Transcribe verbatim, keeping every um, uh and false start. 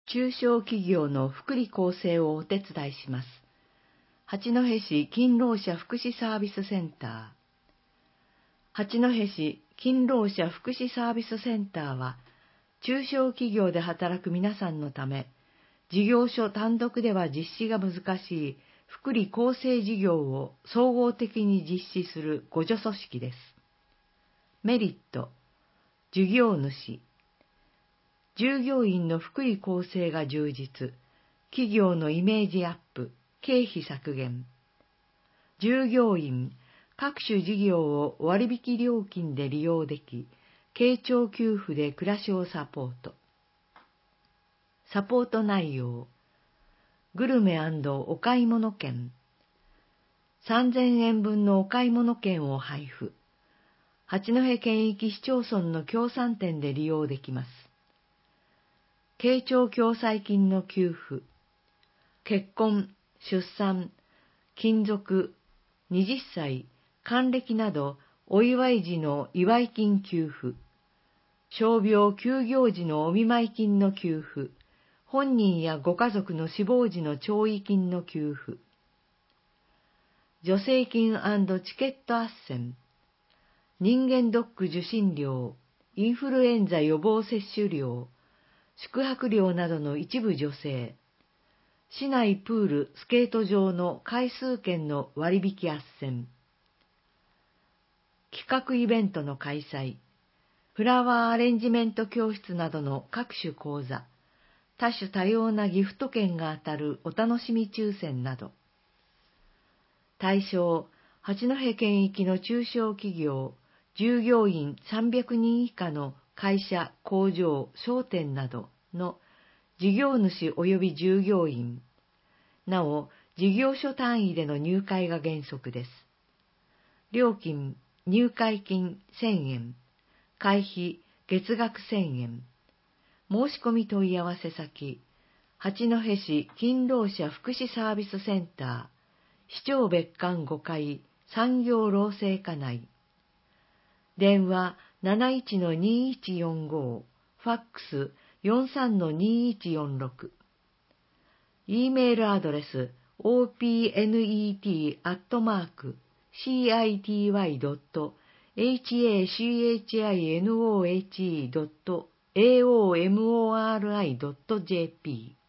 中小企業の福利厚生をお手伝いします。八戸市勤労者福祉サービスセンター。八戸市勤労者福祉サービスセンターは、中小企業で働く皆さんのため、事業所単独では実施が難しい福利厚生事業を総合的に実施する互助組織です。メリット、事業主。従業員の福利厚生が充実、企業のイメージアップ、経費削減。従業員、各種事業を割引料金で利用でき、経徴給付で暮らしをサポート。サポート内容、グルメ&お買い物券。さんぜんえんぶんのお買い物券を配布。八戸県域市町村の協賛店で利用できます。経徴共済金の給付。結婚、出産、勤続、はたち、還暦などお祝い時の祝い金給付。傷病休業時のお見舞い金の給付。本人やご家族の死亡時の弔意金の給付。助成金&チケット斡旋。人間ドック受診料、インフルエンザ予防接種料、宿泊料などの一部助成。市内プール、スケート場の回数券の割引斡旋。企画イベントの開催。フラワーアレンジメント教室などの各種講座。多種多様なギフト券が当たるお楽しみ抽選など。対象、八戸県域の中小企業、従業員さんびゃくにん以下の会社、工場、商店などの事業主及び従業員。なお、事業所単位での入会が原則です。料金、入会金せんえん、会費月額せんえん。申し込み問い合わせ先、八戸市勤労者福祉サービスセンター、市長別館ごかい産業労政課内。電話 なないちのにいちよんご、ファックス よんさんのにいちよんろく。E メールアドレス オーピーエヌイーティー アットマーク シーアイティーワイ ドット エイチエーシーエイチアイエヌオーエイチイー ドット エーオーエムオーアールアイ ドット ジェーピー